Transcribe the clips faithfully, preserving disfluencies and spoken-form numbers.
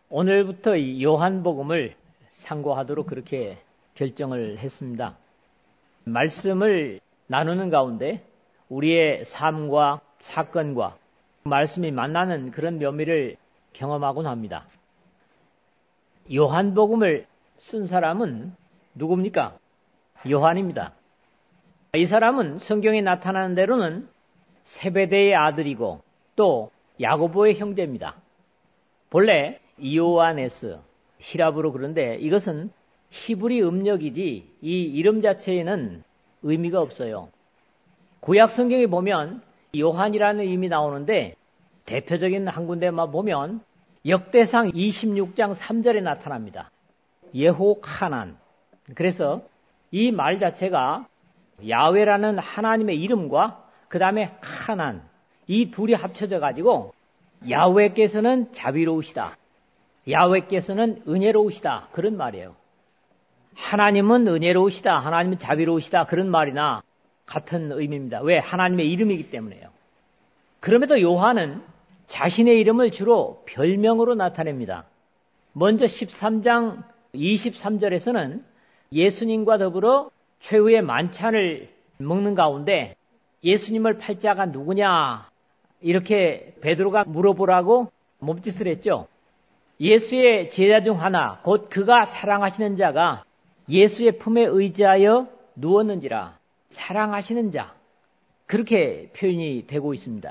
오늘부터 이 요한복음을 상고하도록 그렇게 결정을 했습니다. 말씀을 나누는 가운데 우리의 삶과 사건과 말씀이 만나는 그런 묘미를 경험하곤 합니다. 요한복음을 쓴 사람은 누굽니까? 요한입니다. 이 사람은 성경에 나타나는 대로는 세베대의 아들이고 또 야고보의 형제입니다. 본래 이오아네스, 히라브로 그런데 이것은 히브리 음력이지 이 이름 자체에는 의미가 없어요. 구약 성경에 보면 요한이라는 이름이 나오는데 대표적인 한 군데만 보면 역대상 이십육 장 삼 절에 나타납니다. 예호카난. 그래서 이 말 자체가 야훼라는 하나님의 이름과 그 다음에 카난, 이 둘이 합쳐져 가지고 야훼께서는 자비로우시다, 야훼께서는 은혜로우시다, 그런 말이에요. 하나님은 은혜로우시다, 하나님은 자비로우시다, 그런 말이나 같은 의미입니다. 왜? 하나님의 이름이기 때문에요. 그럼에도 요한은 자신의 이름을 주로 별명으로 나타냅니다. 먼저 십삼 장 이십삼 절에서는 예수님과 더불어 최후의 만찬을 먹는 가운데 예수님을 팔자가 누구냐 이렇게 베드로가 물어보라고 몸짓을 했죠. 예수의 제자 중 하나 곧 그가 사랑하시는 자가 예수의 품에 의지하여 누웠는지라. 사랑하시는 자, 그렇게 표현이 되고 있습니다.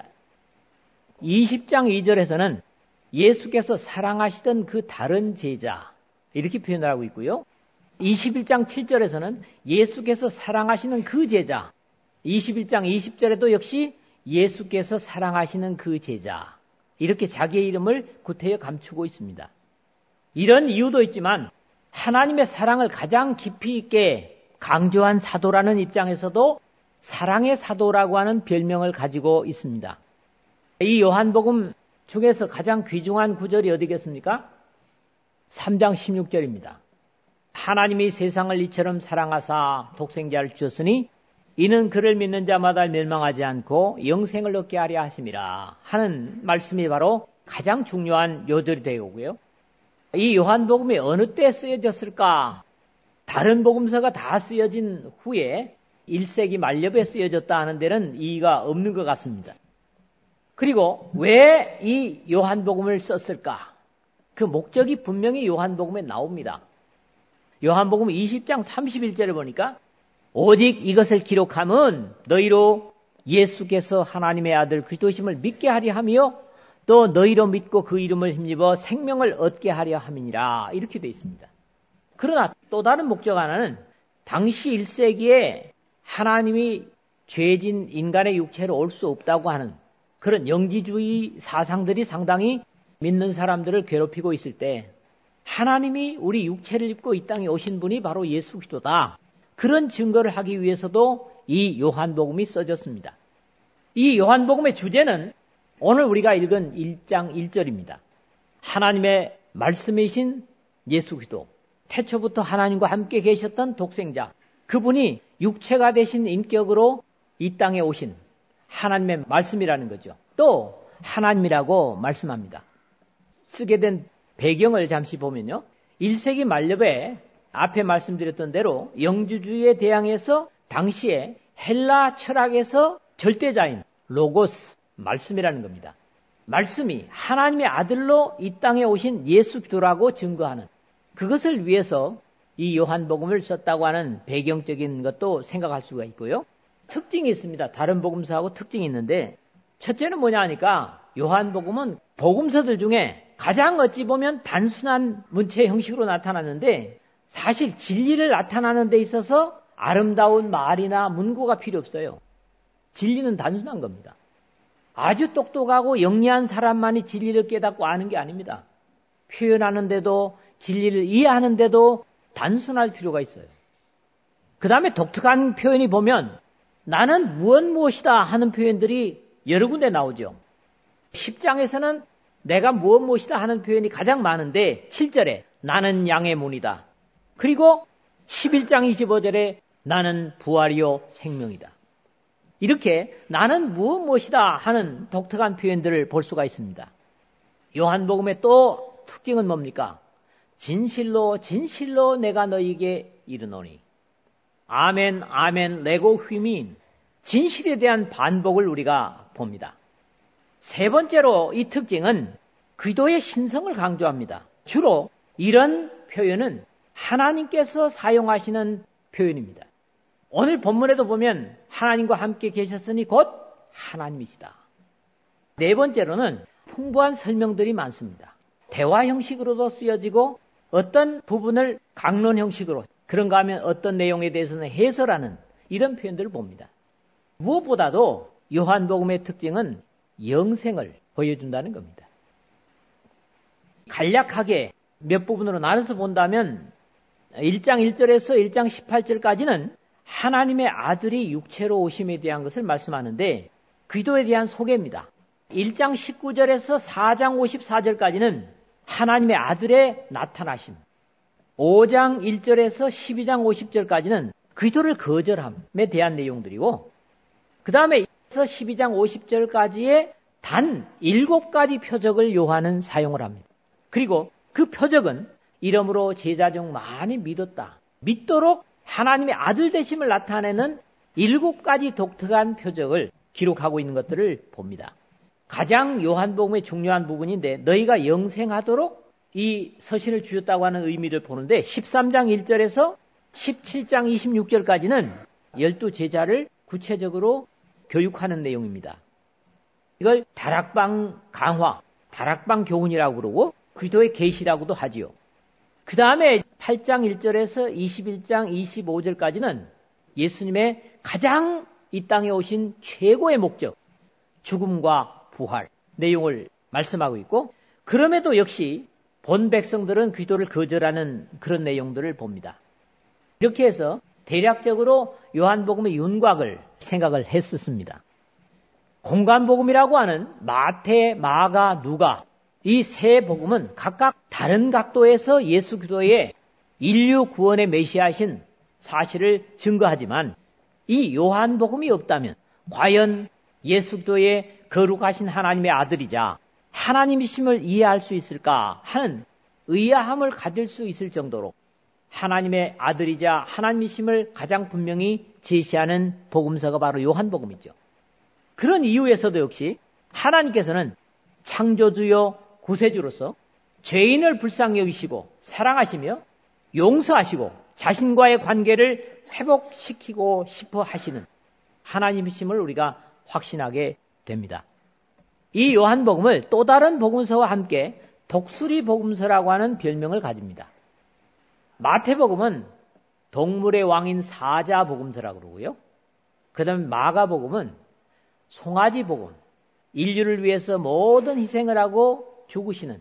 이십 장 이 절에서는 예수께서 사랑하시던 그 다른 제자 이렇게 표현을 하고 있고요. 이십일 장 칠 절에서는 예수께서 사랑하시는 그 제자, 이십일 장 이십 절에도 역시 예수께서 사랑하시는 그 제자, 이렇게 자기의 이름을 구태여 감추고 있습니다. 이런 이유도 있지만 하나님의 사랑을 가장 깊이 있게 강조한 사도라는 입장에서도 사랑의 사도라고 하는 별명을 가지고 있습니다. 이 요한복음 중에서 가장 귀중한 구절이 어디겠습니까? 삼 장 십육 절입니다. 하나님이 세상을 이처럼 사랑하사 독생자를 주셨으니 이는 그를 믿는 자마다 멸망하지 않고 영생을 얻게 하려 하심이라 하는 말씀이 바로 가장 중요한 요절이 되고요. 이 요한복음이 어느 때 쓰여졌을까? 다른 복음서가 다 쓰여진 후에 일 세기 말엽에 쓰여졌다 하는 데는 이의가 없는 것 같습니다. 그리고 왜 이 요한복음을 썼을까? 그 목적이 분명히 요한복음에 나옵니다. 요한복음 이십 장 삼십일 절을 보니까 오직 이것을 기록함은 너희로 예수께서 하나님의 아들 그리스도심을 믿게 하려 하며 또 너희로 믿고 그 이름을 힘입어 생명을 얻게 하려 함이니라, 이렇게 되어 있습니다. 그러나 또 다른 목적 하나는 당시 일 세기에 하나님이 죄진 인간의 육체로 올 수 없다고 하는 그런 영지주의 사상들이 상당히 믿는 사람들을 괴롭히고 있을 때 하나님이 우리 육체를 입고 이 땅에 오신 분이 바로 예수 그리스도다, 그런 증거를 하기 위해서도 이 요한복음이 써졌습니다. 이 요한복음의 주제는 오늘 우리가 읽은 일 장 일 절입니다. 하나님의 말씀이신 예수 그리스도, 태초부터 하나님과 함께 계셨던 독생자, 그분이 육체가 되신 인격으로 이 땅에 오신 하나님의 말씀이라는 거죠. 또 하나님이라고 말씀합니다. 쓰게 된 배경을 잠시 보면요, 일 세기 말엽에 앞에 말씀드렸던 대로 영주주의에 대항해서 당시에 헬라 철학에서 절대자인 로고스, 말씀이라는 겁니다. 말씀이 하나님의 아들로 이 땅에 오신 예수 그리스도라고 증거하는, 그것을 위해서 이 요한복음을 썼다고 하는 배경적인 것도 생각할 수가 있고요. 특징이 있습니다. 다른 복음서하고 특징이 있는데, 첫째는 뭐냐 하니까 요한복음은 복음서들 중에 가장 어찌 보면 단순한 문체 형식으로 나타났는데 사실 진리를 나타나는 데 있어서 아름다운 말이나 문구가 필요 없어요. 진리는 단순한 겁니다. 아주 똑똑하고 영리한 사람만이 진리를 깨닫고 아는 게 아닙니다. 표현하는데도 진리를 이해하는데도 단순할 필요가 있어요. 그 다음에 독특한 표현이 보면 나는 무엇 무엇이다 하는 표현들이 여러 군데 나오죠. 십 장에서는 내가 무엇 무엇이다 하는 표현이 가장 많은데 칠 절에 나는 양의 문이다. 그리고 십일 장 이십오 절에 나는 부활이요 생명이다. 이렇게 나는 무엇 무엇이다 하는 독특한 표현들을 볼 수가 있습니다. 요한복음의 또 특징은 뭡니까? 진실로 진실로 내가 너희에게 이르노니. 아멘 아멘 레고 휘민. 진실에 대한 반복을 우리가 봅니다. 세 번째로 이 특징은 기도의 신성을 강조합니다. 주로 이런 표현은 하나님께서 사용하시는 표현입니다. 오늘 본문에도 보면 하나님과 함께 계셨으니 곧 하나님이시다. 네 번째로는 풍부한 설명들이 많습니다. 대화 형식으로도 쓰여지고 어떤 부분을 강론 형식으로, 그런가 하면 어떤 내용에 대해서는 해설하는 이런 표현들을 봅니다. 무엇보다도 요한복음의 특징은 영생을 보여준다는 겁니다. 간략하게 몇 부분으로 나눠서 본다면 일 장 일 절에서 일 장 십팔 절까지는 하나님의 아들이 육체로 오심에 대한 것을 말씀하는데 기도에 대한 소개입니다. 일 장 십구 절에서 사 장 오십사 절까지는 하나님의 아들의 나타나심, 오 장 일 절에서 십이 장 오십 절까지는 기도를 거절함에 대한 내용들이고, 그 다음에 십이 장 오십 절까지의 단 일곱 가지 표적을 요한은 사용을 합니다. 그리고 그 표적은 이러므로 제자 중 많이 믿었다, 믿도록 하나님의 아들 되심을 나타내는 일곱 가지 독특한 표적을 기록하고 있는 것들을 봅니다. 가장 요한복음의 중요한 부분인데 너희가 영생하도록 이 서신을 주셨다고 하는 의미를 보는데 십삼 장 일 절에서 십칠 장 이십육 절까지는 열두 제자를 구체적으로 교육하는 내용입니다. 이걸 다락방 강화, 다락방 교훈이라고 그러고 기도의 계시라고도 하지요. 그 다음에 팔 장 일 절에서 이십일 장 이십오 절까지는 예수님의 가장 이 땅에 오신 최고의 목적, 죽음과 부활 내용을 말씀하고 있고, 그럼에도 역시 본 백성들은 기도를 거절하는 그런 내용들을 봅니다. 이렇게 해서 대략적으로 요한복음의 윤곽을 생각을 했었습니다. 공간복음이라고 하는 마태, 마가, 누가 이 세 복음은 각각 다른 각도에서 예수 그리스도의 인류 구원의 메시아이신 사실을 증거하지만 이 요한복음이 없다면 과연 예수 그리스도의 거룩하신 하나님의 아들이자 하나님이심을 이해할 수 있을까 하는 의아함을 가질 수 있을 정도로 하나님의 아들이자 하나님이심을 가장 분명히 제시하는 복음서가 바로 요한복음이죠. 그런 이유에서도 역시 하나님께서는 창조주요 구세주로서 죄인을 불쌍히 여기시고 사랑하시며 용서하시고 자신과의 관계를 회복시키고 싶어 하시는 하나님이심을 우리가 확신하게 됩니다. 이 요한복음을 또 다른 복음서와 함께 독수리 복음서라고 하는 별명을 가집니다. 마태복음은 동물의 왕인 사자 복음서라고 그러고요. 그 다음에 마가복음은 송아지 복음, 인류를 위해서 모든 희생을 하고 죽으시는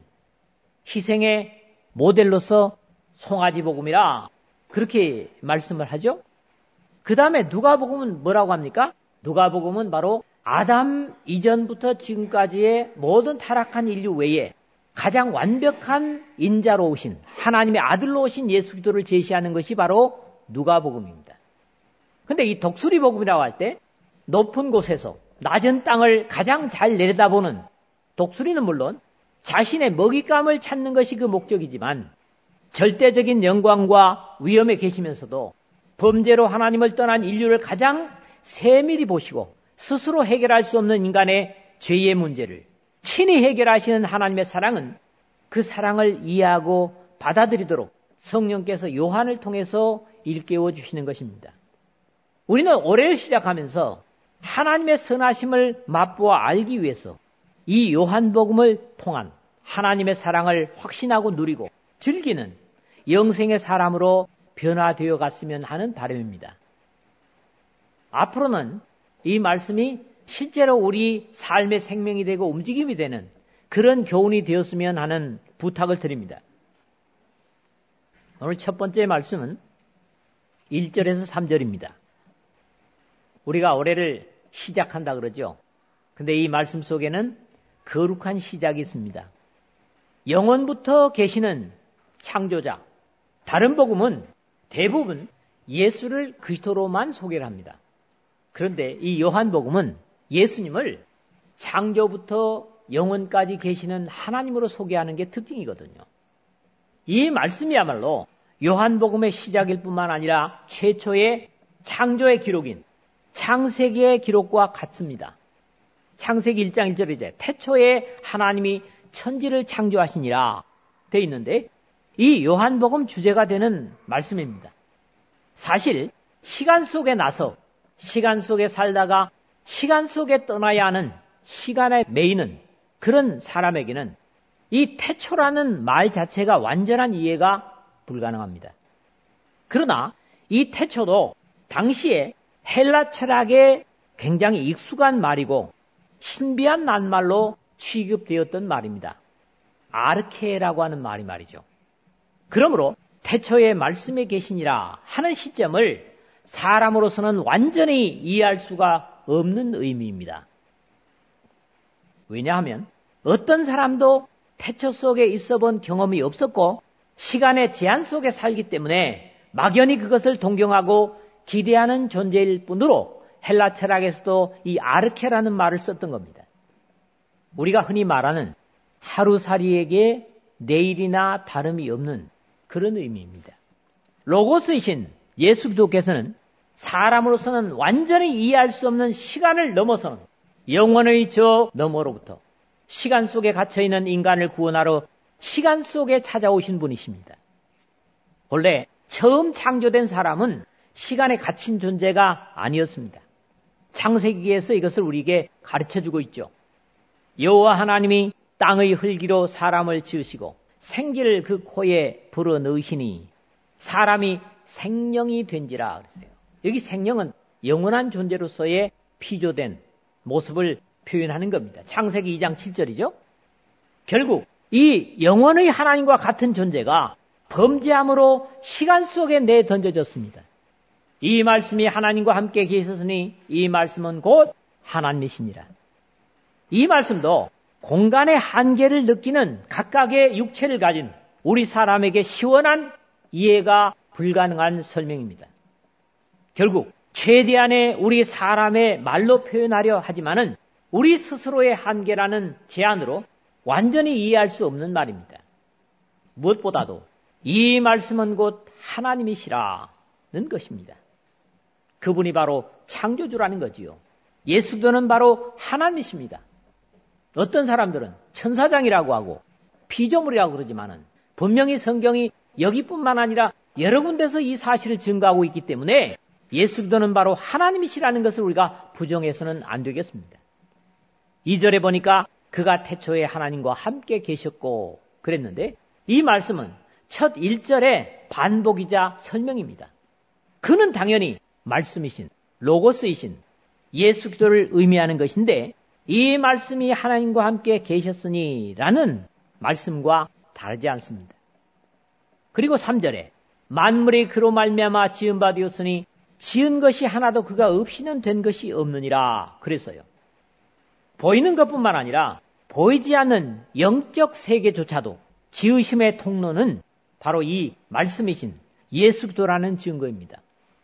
희생의 모델로서 송아지 복음이라 그렇게 말씀을 하죠. 그 다음에 누가복음은 뭐라고 합니까? 누가복음은 바로 아담 이전부터 지금까지의 모든 타락한 인류 외에 가장 완벽한 인자로 오신 하나님의 아들로 오신 예수 그리스도를 제시하는 것이 바로 누가복음입니다. 근데 이 독수리 복음이라고 할 때 높은 곳에서 낮은 땅을 가장 잘 내려다보는 독수리는 물론 자신의 먹잇감을 찾는 것이 그 목적이지만 절대적인 영광과 위엄에 계시면서도 범죄로 하나님을 떠난 인류를 가장 세밀히 보시고 스스로 해결할 수 없는 인간의 죄의 문제를 친히 해결하시는 하나님의 사랑은 그 사랑을 이해하고 받아들이도록 성령께서 요한을 통해서 일깨워 주시는 것입니다. 우리는 올해를 시작하면서 하나님의 선하심을 맛보아 알기 위해서 이 요한복음을 통한 하나님의 사랑을 확신하고 누리고 즐기는 영생의 사람으로 변화되어 갔으면 하는 바람입니다. 앞으로는 이 말씀이 실제로 우리 삶의 생명이 되고 움직임이 되는 그런 교훈이 되었으면 하는 부탁을 드립니다. 오늘 첫 번째 말씀은 일 절에서 삼 절입니다. 우리가 올해를 시작한다 그러죠. 근데 이 말씀 속에는 거룩한 시작이 있습니다. 영원부터 계시는 창조자. 다른 복음은 대부분 예수를 그리스도로만 소개를 합니다. 그런데 이 요한복음은 예수님을 창조부터 영원까지 계시는 하나님으로 소개하는 게 특징이거든요. 이 말씀이야말로 요한복음의 시작일 뿐만 아니라 최초의 창조의 기록인 창세기의 기록과 같습니다. 창세기 일 장 일 절에 이제 태초에 하나님이 천지를 창조하시니라 되어 있는데 이 요한복음 주제가 되는 말씀입니다. 사실 시간 속에 나서 시간 속에 살다가 시간 속에 떠나야 하는 시간에 매이는 그런 사람에게는 이 태초라는 말 자체가 완전한 이해가 불가능합니다. 그러나 이 태초도 당시에 헬라 철학에 굉장히 익숙한 말이고 신비한 낱말로 취급되었던 말입니다. 아르케라고 하는 말이 말이죠. 그러므로 태초에 말씀에 계시니라 하는 시점을 사람으로서는 완전히 이해할 수가 없는 의미입니다. 왜냐하면 어떤 사람도 태초 속에 있어 본 경험이 없었고 시간의 제한 속에 살기 때문에 막연히 그것을 동경하고 기대하는 존재일 뿐으로 헬라 철학에서도 이 아르케라는 말을 썼던 겁니다. 우리가 흔히 말하는 하루살이에게 내일이나 다름이 없는 그런 의미입니다. 로고스이신 예수 그리스도께서는 사람으로서는 완전히 이해할 수 없는 시간을 넘어서는 영원의 저 너머로부터 시간 속에 갇혀있는 인간을 구원하러 시간 속에 찾아오신 분이십니다. 본래 처음 창조된 사람은 시간에 갇힌 존재가 아니었습니다. 창세기에서 이것을 우리에게 가르쳐주고 있죠. 여호와 하나님이 땅의 흙으로 사람을 지으시고 생기를 그 코에 불어넣으시니 사람이 생명이 된지라 그랬어요. 여기 생명은 영원한 존재로서의 피조된 모습을 표현하는 겁니다. 창세기 이 장 칠 절이죠. 결국 이 영원의 하나님과 같은 존재가 범죄함으로 시간 속에 내던져졌습니다. 이 말씀이 하나님과 함께 계셨으니 이 말씀은 곧 하나님이시니라. 이 말씀도 공간의 한계를 느끼는 각각의 육체를 가진 우리 사람에게 시원한 이해가 불가능한 설명입니다. 결국 최대한의 우리 사람의 말로 표현하려 하지만은 우리 스스로의 한계라는 제한으로 완전히 이해할 수 없는 말입니다. 무엇보다도 이 말씀은 곧 하나님이시라는 것입니다. 그분이 바로 창조주라는 거지요. 예수도는 바로 하나님이십니다. 어떤 사람들은 천사장이라고 하고 피조물이라고 그러지만은 분명히 성경이 여기뿐만 아니라 여러 군데서 이 사실을 증거하고 있기 때문에 예수도는 바로 하나님이시라는 것을 우리가 부정해서는 안 되겠습니다. 이 절에 보니까 그가 태초에 하나님과 함께 계셨고 그랬는데 이 말씀은 첫 일 절의 반복이자 설명입니다. 그는 당연히 말씀이신 로고스이신 예수 그리스도를 의미하는 것인데 이 말씀이 하나님과 함께 계셨으니 라는 말씀과 다르지 않습니다. 그리고 삼 절에 만물이 그로 말미암아 지은 바 되었으니 지은 것이 하나도 그가 없이는 된 것이 없느니라 그랬어요. 보이는 것뿐만 아니라 보이지 않는 영적 세계조차도 지으심의 통로는 바로 이 말씀이신 예수 그리스도라는 증거입니다.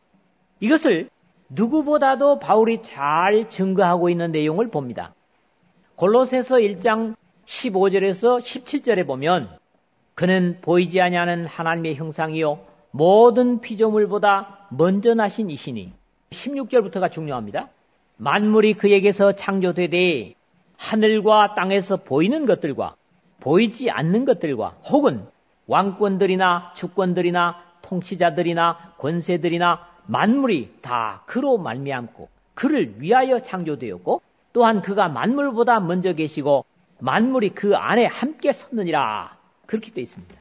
이것을 누구보다도 바울이 잘 증거하고 있는 내용을 봅니다. 골로새서 일 장 십오 절에서 십칠 절에 보면 그는 보이지 아니하는 하나님의 형상이요 모든 피조물보다 먼저 나신 이시니 십육 절부터가 중요합니다. 만물이 그에게서 창조되되 하늘과 땅에서 보이는 것들과 보이지 않는 것들과 혹은 왕권들이나 주권들이나 통치자들이나 권세들이나 만물이 다 그로 말미암고 그를 위하여 창조되었고 또한 그가 만물보다 먼저 계시고 만물이 그 안에 함께 섰느니라 그렇게 되어 있습니다.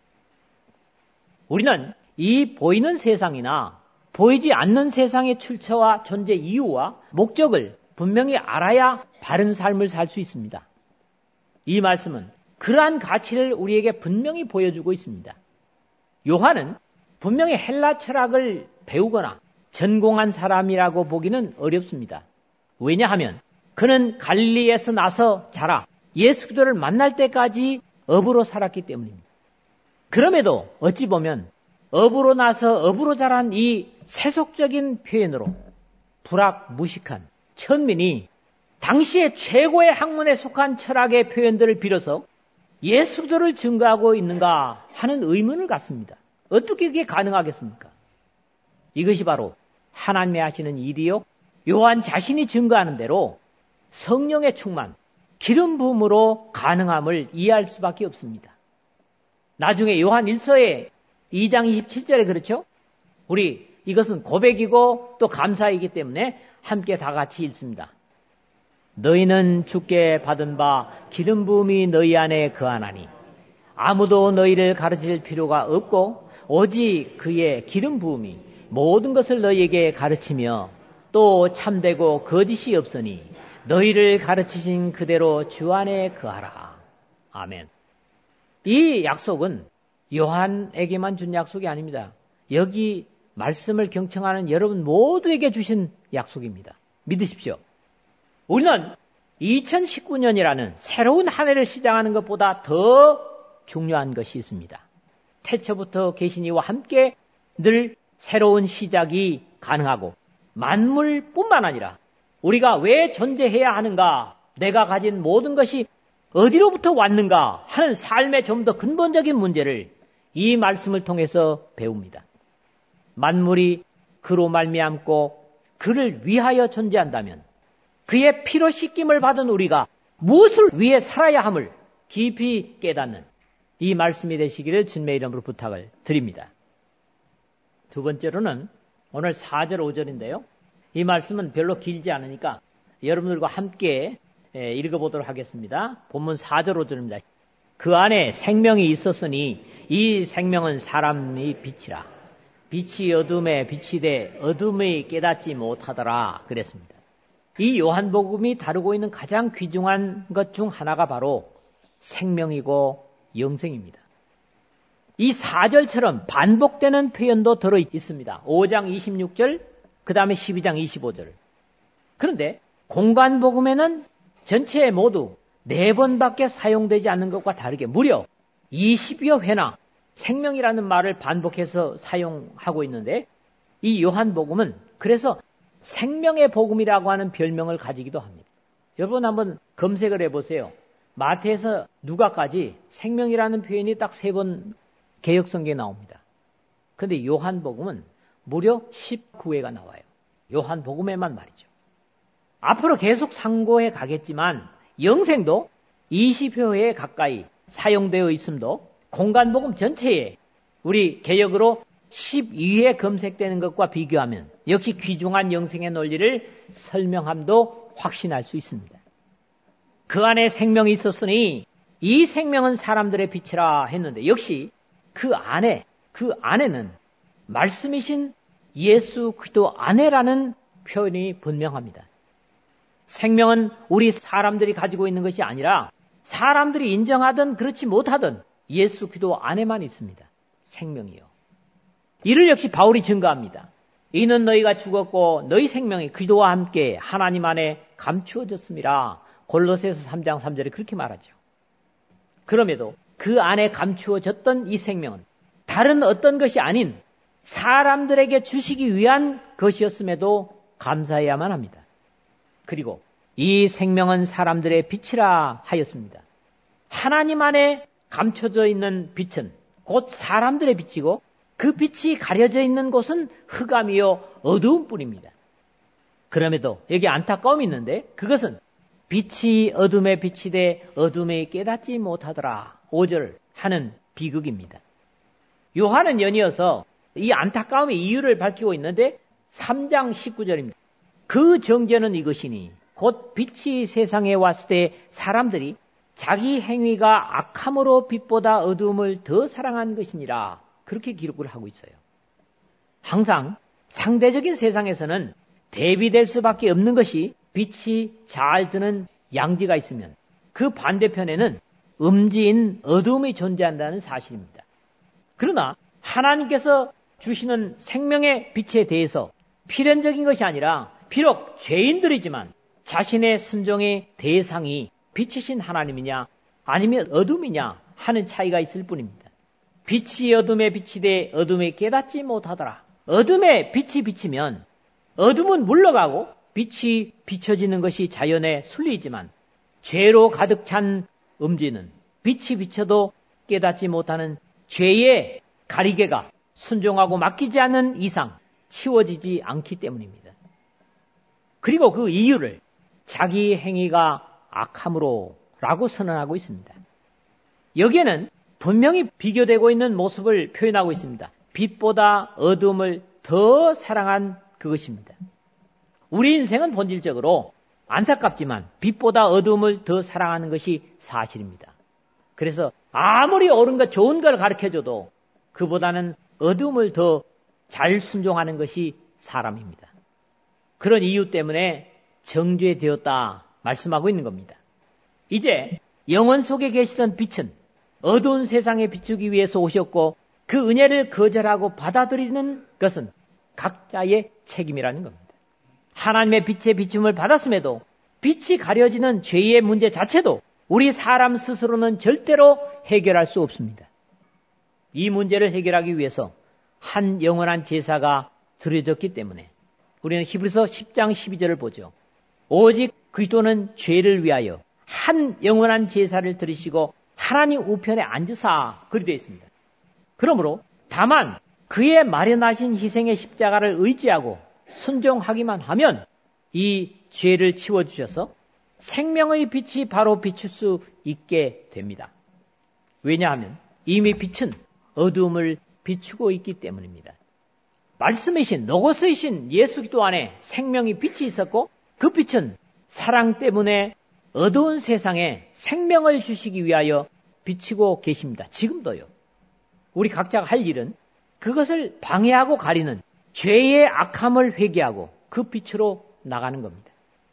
우리는 이 보이는 세상이나 보이지 않는 세상의 출처와 존재 이유와 목적을 분명히 알아야 바른 삶을 살 수 있습니다. 이 말씀은 그러한 가치를 우리에게 분명히 보여주고 있습니다. 요한은 분명히 헬라 철학을 배우거나 전공한 사람이라고 보기는 어렵습니다. 왜냐하면 그는 갈릴리에서 나서 자라 예수 그리스도를 만날 때까지 어부로 살았기 때문입니다. 그럼에도 어찌 보면 어부로 나서 어부로 자란 이 세속적인 표현으로 불악무식한 천민이 당시의 최고의 학문에 속한 철학의 표현들을 빌어서 예수 그리스도를 증거하고 있는가 하는 의문을 갖습니다. 어떻게 그게 가능하겠습니까? 이것이 바로 하나님이 하시는 일이요, 요한 자신이 증거하는 대로 성령의 충만, 기름 부음으로 가능함을 이해할 수밖에 없습니다. 나중에 요한 일서의 이 장 이십칠 절에 그렇죠? 우리 이것은 고백이고 또 감사이기 때문에 함께 다 같이 읽습니다. 너희는 주께 받은 바 기름 부음이 너희 안에 거하나니 아무도 너희를 가르칠 필요가 없고 오직 그의 기름 부음이 모든 것을 너희에게 가르치며 또 참되고 거짓이 없으니 너희를 가르치신 그대로 주 안에 거하라. 아멘. 이 약속은 요한에게만 준 약속이 아닙니다. 여기 말씀을 경청하는 여러분 모두에게 주신 약속입니다. 믿으십시오. 우리는 이천십구 년이라는 새로운 한 해를 시작하는 것보다 더 중요한 것이 있습니다. 태초부터 계신 이와 함께 늘 새로운 시작이 가능하고 만물뿐만 아니라 우리가 왜 존재해야 하는가, 내가 가진 모든 것이 어디로부터 왔는가 하는 삶의 좀 더 근본적인 문제를 이 말씀을 통해서 배웁니다. 만물이 그로 말미암고 그를 위하여 존재한다면 그의 피로 씻김을 받은 우리가 무엇을 위해 살아야 함을 깊이 깨닫는 이 말씀이 되시기를 주님의 이름으로 부탁을 드립니다. 두 번째로는 오늘 사 절 오 절인데요. 이 말씀은 별로 길지 않으니까 여러분들과 함께 읽어보도록 하겠습니다. 본문 사 절 오 절입니다. 그 안에 생명이 있었으니 이 생명은 사람의 빛이라. 빛이 어둠에 빛이 돼 어둠이 깨닫지 못하더라 그랬습니다. 이 요한복음이 다루고 있는 가장 귀중한 것 중 하나가 바로 생명이고 영생입니다. 이 사 절처럼 반복되는 표현도 들어 있습니다. 오 장 이십육 절, 그 다음에 십이 장 이십오 절. 그런데 공관복음에는 전체 모두 네 번밖에 사용되지 않는 것과 다르게 무려 이십여 회나 생명이라는 말을 반복해서 사용하고 있는데 이 요한복음은 그래서 생명의 복음이라고 하는 별명을 가지기도 합니다. 여러분 한번 검색을 해보세요. 마태에서 누가까지 생명이라는 표현이 딱 세 번 개역성경에 나옵니다. 그런데 요한복음은 무려 십구 회가 나와요. 요한복음에만 말이죠. 앞으로 계속 상고해 가겠지만 영생도 이십여 회에 가까이 사용되어 있음도 공관복음 전체에 우리 개역으로 십이 회 검색되는 것과 비교하면 역시 귀중한 영생의 논리를 설명함도 확신할 수 있습니다. 그 안에 생명이 있었으니 이 생명은 사람들의 빛이라 했는데 역시 그 안에, 그 안에는 말씀이신 예수 그리스도 안에라는 표현이 분명합니다. 생명은 우리 사람들이 가지고 있는 것이 아니라 사람들이 인정하든 그렇지 못하든 예수 그리스도 안에만 있습니다. 생명이요. 이를 역시 바울이 증거합니다. 이는 너희가 죽었고 너희 생명이 그리스도와 함께 하나님 안에 감추어졌음이라. 골로새서 삼 장 삼 절에 그렇게 말하죠. 그럼에도 그 안에 감추어졌던 이 생명은 다른 어떤 것이 아닌 사람들에게 주시기 위한 것이었음에도 감사해야만 합니다. 그리고 이 생명은 사람들의 빛이라 하였습니다. 하나님 안에 감춰져 있는 빛은 곧 사람들의 빛이고 그 빛이 가려져 있는 곳은 흑암이요 어두움뿐입니다. 그럼에도 여기 안타까움이 있는데 그것은 빛이 어둠에 빛이 돼 어둠에 깨닫지 못하더라. 오 절 하는 비극입니다. 요한은 연이어서 이 안타까움의 이유를 밝히고 있는데 삼 장 십구 절입니다. 그 정죄는 이것이니 곧 빛이 세상에 왔을 때 사람들이 자기 행위가 악함으로 빛보다 어두움을 더 사랑한 것이니라. 그렇게 기록을 하고 있어요. 항상 상대적인 세상에서는 대비될 수밖에 없는 것이 빛이 잘 드는 양지가 있으면 그 반대편에는 음지인 어두움이 존재한다는 사실입니다. 그러나 하나님께서 주시는 생명의 빛에 대해서 필연적인 것이 아니라 비록 죄인들이지만 자신의 순종의 대상이 빛이신 하나님이냐 아니면 어둠이냐 하는 차이가 있을 뿐입니다. 빛이 어둠에 빛이 돼 어둠에 깨닫지 못하더라. 어둠에 빛이 비치면 어둠은 물러가고 빛이 비춰지는 것이 자연의 순리이지만 죄로 가득 찬 음지는 빛이 비쳐도 깨닫지 못하는 죄의 가리개가 순종하고 맡기지 않는 이상 치워지지 않기 때문입니다. 그리고 그 이유를 자기 행위가 악함으로 라고 선언하고 있습니다. 여기에는 분명히 비교되고 있는 모습을 표현하고 있습니다. 빛보다 어둠을 더 사랑한 그것입니다. 우리 인생은 본질적으로 안타깝지만 빛보다 어둠을 더 사랑하는 것이 사실입니다. 그래서 아무리 옳은 것, 좋은 걸 가르쳐줘도 그보다는 어둠을 더 잘 순종하는 것이 사람입니다. 그런 이유 때문에 정죄되었다 말씀하고 있는 겁니다. 이제 영혼 속에 계시던 빛은 어두운 세상에 비추기 위해서 오셨고 그 은혜를 거절하고 받아들이는 것은 각자의 책임이라는 겁니다. 하나님의 빛의 비춤을 받았음에도 빛이 가려지는 죄의 문제 자체도 우리 사람 스스로는 절대로 해결할 수 없습니다. 이 문제를 해결하기 위해서 한 영원한 제사가 드려졌기 때문에 우리는 히브리서 십 장 십이 절을 보죠. 오직 그리스도는 죄를 위하여 한 영원한 제사를 드리시고 하나님 우편에 앉으사 그리 되어 있습니다. 그러므로 다만 그의 마련하신 희생의 십자가를 의지하고 순종하기만 하면 이 죄를 치워주셔서 생명의 빛이 바로 비출 수 있게 됩니다. 왜냐하면 이미 빛은 어두움을 비추고 있기 때문입니다. 말씀이신 로고스이신 예수 그리스도 안에 생명의 빛이 있었고 그 빛은 사랑 때문에 어두운 세상에 생명을 주시기 위하여 비치고 계십니다. 지금도요. 우리 각자가 할 일은 그것을 방해하고 가리는 죄의 악함을 회개하고 그 빛으로 나가는 겁니다.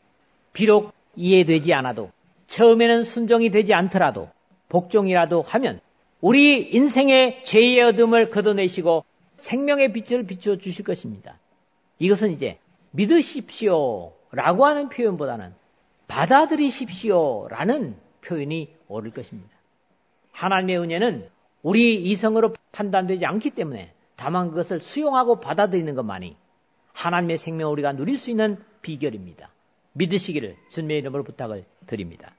비록 이해되지 않아도 처음에는 순종이 되지 않더라도 복종이라도 하면 우리 인생의 죄의 어둠을 걷어내시고 생명의 빛을 비춰 주실 것입니다. 이것은 이제 믿으십시오 라고 하는 표현보다는 받아들이십시오 라는 표현이 옳을 것입니다. 하나님의 은혜는 우리 이성으로 판단되지 않기 때문에 다만 그것을 수용하고 받아들이는 것만이 하나님의 생명을 우리가 누릴 수 있는 비결입니다. 믿으시기를 주님의 이름으로 부탁을 드립니다.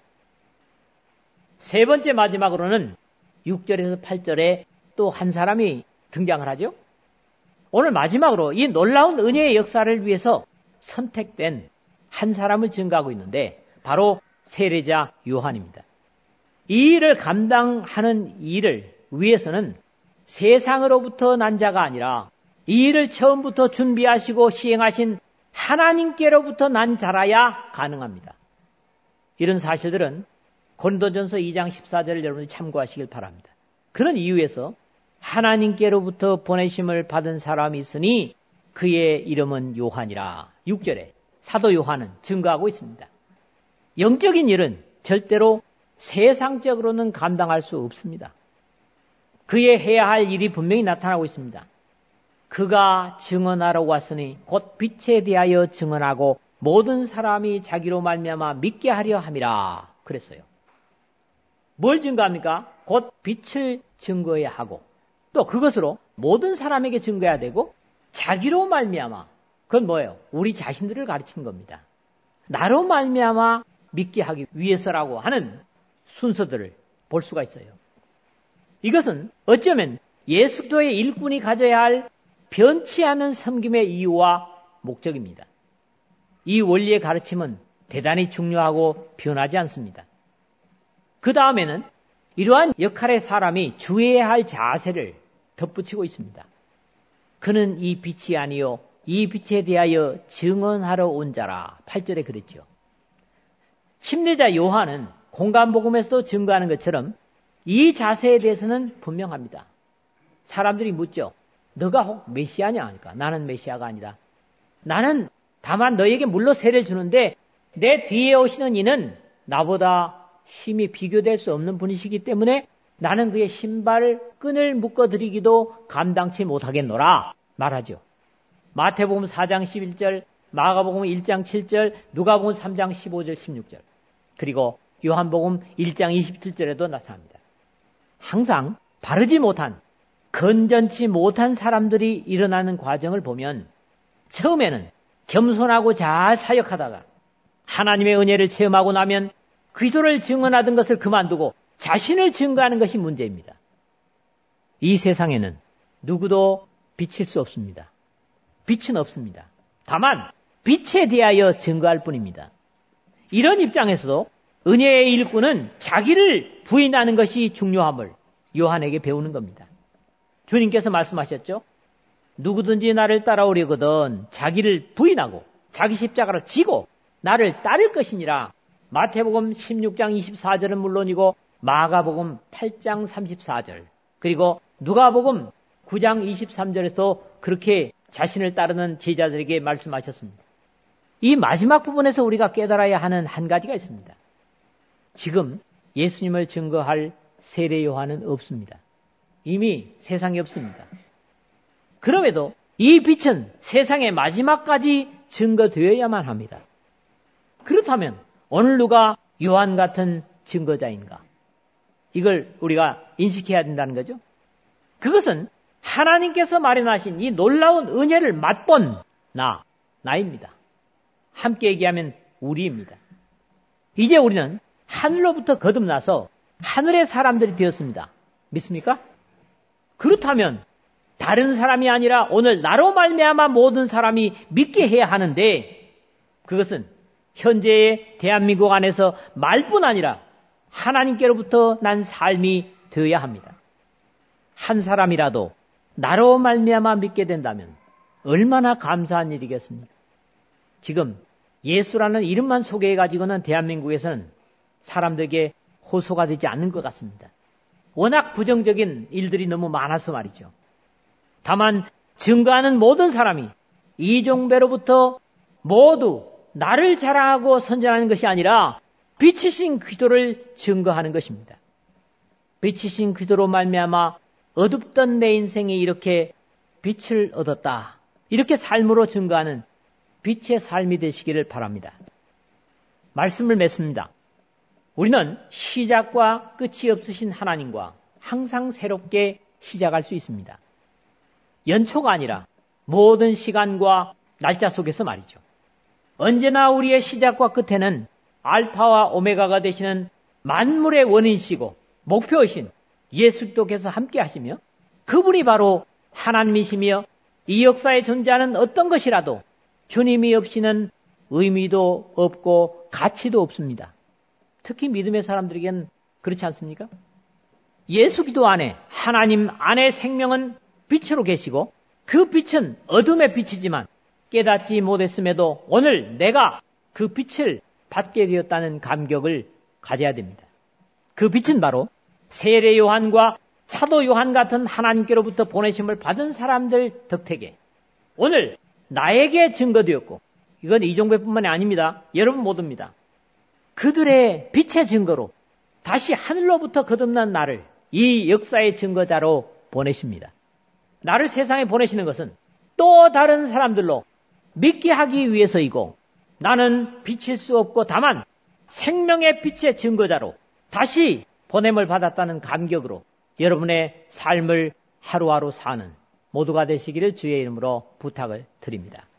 세 번째 마지막으로는 육 절에서 팔 절에 또 한 사람이 등장을 하죠. 오늘 마지막으로 이 놀라운 은혜의 역사를 위해서 선택된 한 사람을 증거하고 있는데 바로 세례자 요한입니다. 이 일을 감당하는 일을 위해서는 세상으로부터 난 자가 아니라 이 일을 처음부터 준비하시고 시행하신 하나님께로부터 난 자라야 가능합니다. 이런 사실들은 고린도전서 이 장 십사 절을 여러분이 참고하시길 바랍니다. 그런 이유에서 하나님께로부터 보내심을 받은 사람이 있으니 그의 이름은 요한이라. 육 절에 사도 요한은 증거하고 있습니다. 영적인 일은 절대로 세상적으로는 감당할 수 없습니다. 그의 해야 할 일이 분명히 나타나고 있습니다. 그가 증언하러 왔으니 곧 빛에 대하여 증언하고 모든 사람이 자기로 말미암아 믿게 하려 함이라 그랬어요. 뭘 증거합니까? 곧 빛을 증거해야 하고 또 그것으로 모든 사람에게 증거해야 되고 자기로 말미암아 그건 뭐예요? 우리 자신들을 가르치는 겁니다. 나로 말미암아 믿게 하기 위해서라고 하는 순서들을 볼 수가 있어요. 이것은 어쩌면 예수 그리스도의 일꾼이 가져야 할 변치 않은 섬김의 이유와 목적입니다. 이 원리의 가르침은 대단히 중요하고 변하지 않습니다. 그 다음에는 이러한 역할의 사람이 주의해야 할 자세를 덧붙이고 있습니다. 그는 이 빛이 아니요 이 빛에 대하여 증언하러 온 자라. 팔 절에 그랬죠. 침례자 요한은 공간복음에서도 증거하는 것처럼 이 자세에 대해서는 분명합니다. 사람들이 묻죠. 너가 혹 메시아냐 하니까 나는 메시아가 아니다. 나는 다만 너에게 물로 세례를 주는데 내 뒤에 오시는 이는 나보다 힘이 비교될 수 없는 분이시기 때문에 나는 그의 신발 끈을 묶어드리기도 감당치 못하겠노라 말하죠. 마태복음 사 장 십일 절, 마가복음 일 장 칠 절, 누가복음 삼 장 십오 절 십육 절 그리고 요한복음 일 장 이십칠 절에도 나타납니다. 항상 바르지 못한 건전치 못한 사람들이 일어나는 과정을 보면 처음에는 겸손하고 잘 사역하다가 하나님의 은혜를 체험하고 나면 그리스도를 증언하던 것을 그만두고 자신을 증거하는 것이 문제입니다. 이 세상에는 누구도 비칠 수 없습니다. 빛은 없습니다. 다만 빛에 대하여 증거할 뿐입니다. 이런 입장에서도 은혜의 일꾼은 자기를 부인하는 것이 중요함을 요한에게 배우는 겁니다. 주님께서 말씀하셨죠. 누구든지 나를 따라오려거든 자기를 부인하고 자기 십자가를 지고 나를 따를 것이니라. 마태복음 십육 장 이십사 절은 물론이고 마가복음 팔 장 삼십사 절 그리고 누가복음 구 장 이십삼 절에서 그렇게 자신을 따르는 제자들에게 말씀하셨습니다. 이 마지막 부분에서 우리가 깨달아야 하는 한 가지가 있습니다. 지금 예수님을 증거할 세례 요한은 없습니다. 이미 세상에 없습니다. 그럼에도 이 빛은 세상의 마지막까지 증거되어야만 합니다. 그렇다면 오늘 누가 요한 같은 증거자인가? 이걸 우리가 인식해야 된다는 거죠. 그것은 하나님께서 마련하신 이 놀라운 은혜를 맛본 나, 나입니다. 함께 얘기하면 우리입니다. 이제 우리는 하늘로부터 거듭나서 하늘의 사람들이 되었습니다. 믿습니까? 그렇다면 다른 사람이 아니라 오늘 나로 말미암아 모든 사람이 믿게 해야 하는데 그것은 현재의 대한민국 안에서 말뿐 아니라 하나님께로부터 난 삶이 되어야 합니다. 한 사람이라도 나로 말미암아 믿게 된다면 얼마나 감사한 일이겠습니까? 지금 예수라는 이름만 소개해가지고는 대한민국에서는 사람들에게 호소가 되지 않는 것 같습니다. 워낙 부정적인 일들이 너무 많아서 말이죠. 다만 증거하는 모든 사람이 이종배로부터 모두 나를 자랑하고 선전하는 것이 아니라 빛이신 그리스도를 증거하는 것입니다. 빛이신 그리스도로 말미암아 어둡던 내 인생이 이렇게 빛을 얻었다. 이렇게 삶으로 증거하는 빛의 삶이 되시기를 바랍니다. 말씀을 맺습니다. 우리는 시작과 끝이 없으신 하나님과 항상 새롭게 시작할 수 있습니다. 연초가 아니라 모든 시간과 날짜 속에서 말이죠. 언제나 우리의 시작과 끝에는 알파와 오메가가 되시는 만물의 원인이시고 목표이신 예수 그리스도께서 함께 하시며 그분이 바로 하나님이시며 이 역사에 존재하는 어떤 것이라도 주님이 없이는 의미도 없고 가치도 없습니다. 특히 믿음의 사람들에게는 그렇지 않습니까? 예수 그리스도 안에 하나님 안에 생명은 빛으로 계시고 그 빛은 어둠의 빛이지만 깨닫지 못했음에도 오늘 내가 그 빛을 받게 되었다는 감격을 가져야 됩니다. 그 빛은 바로 세례 요한과 사도 요한 같은 하나님께로부터 보내심을 받은 사람들 덕택에 오늘 나에게 증거되었고 이건 이종배뿐만이 아닙니다. 여러분 모두입니다. 그들의 빛의 증거로 다시 하늘로부터 거듭난 나를 이 역사의 증거자로 보내십니다. 나를 세상에 보내시는 것은 또 다른 사람들로 믿게 하기 위해서이고 나는 비칠 수 없고 다만 생명의 빛의 증거자로 다시 보냄을 받았다는 감격으로 여러분의 삶을 하루하루 사는 모두가 되시기를 주의 이름으로 부탁을 드립니다.